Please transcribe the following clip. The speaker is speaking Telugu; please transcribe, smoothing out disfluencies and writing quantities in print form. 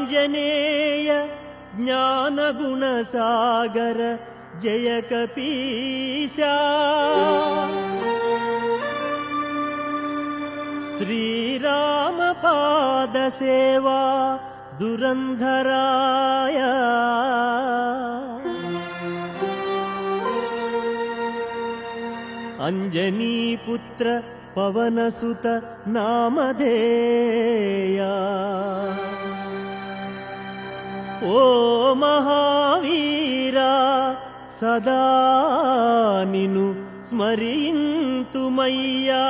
ఆంజనేయ జ్ఞానగుణసాగర జయ కపీశా శ్రీరామ పాద సేవా దురంధరాయ అంజనీపుత్ర పవనసుత నామధేయా ఓ మహావీరా సదా నిను స్మరింతుమయ్యా